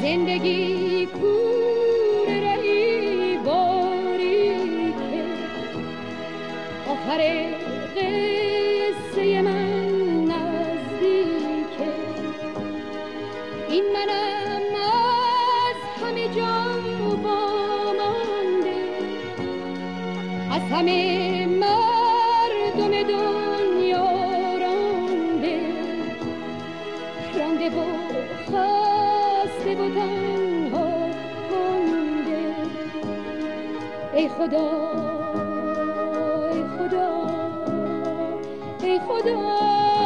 زندگی کوره رهی باریکه آخر قصه من نزدیکه این منم از همه جا وامانده از همه مردم دنیا رانده و خسته و تنها مانده ای خدا ای خدا ای خدا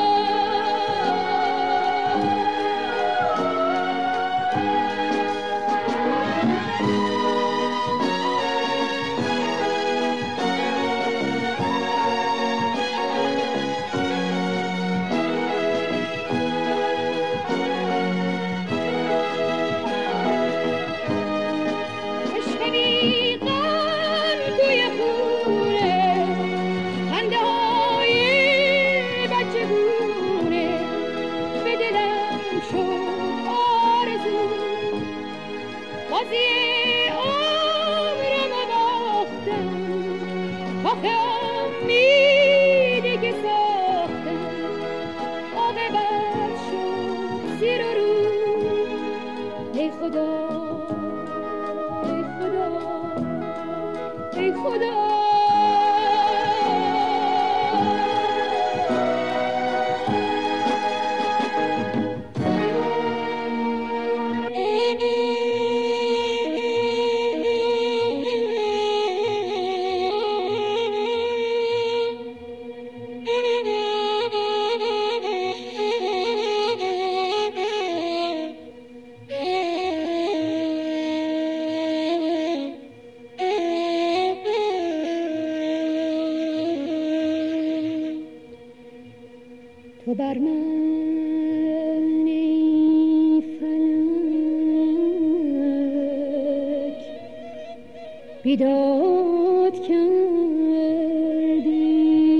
تو بر من ای فلک بیداد کردی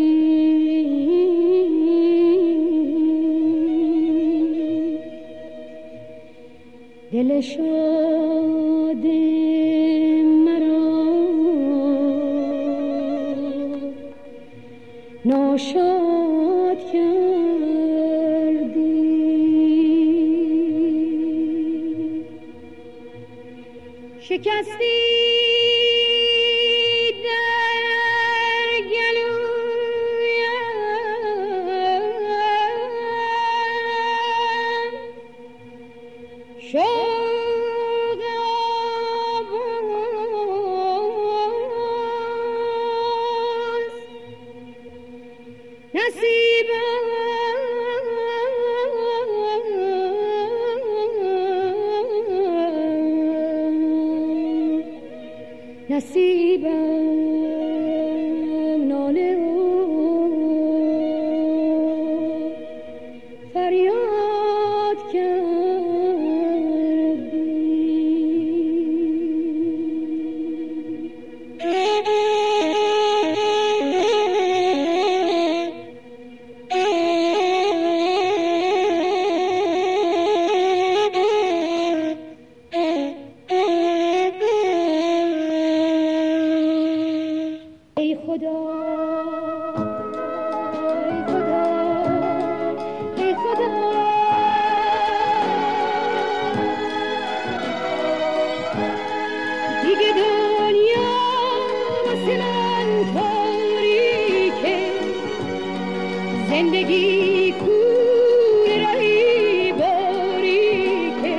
دل شاد مرا ناشاد کردی شکستی در گلویم شوق آواز نصیبم نصیبم ناله و فریاد کردی ای خدا ای خدا ای خدا دیگه دنیا واسه من تاریکه زندگی کوره رهی باریکه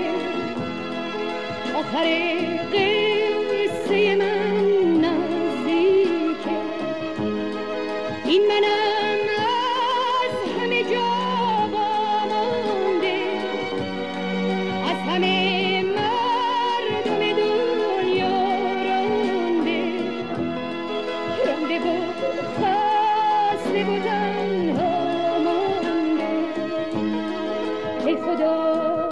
آخر قصه من این منم از همه جا وامانده از همه مردم دنیا رانده و خسته و تنها مانده ای خدا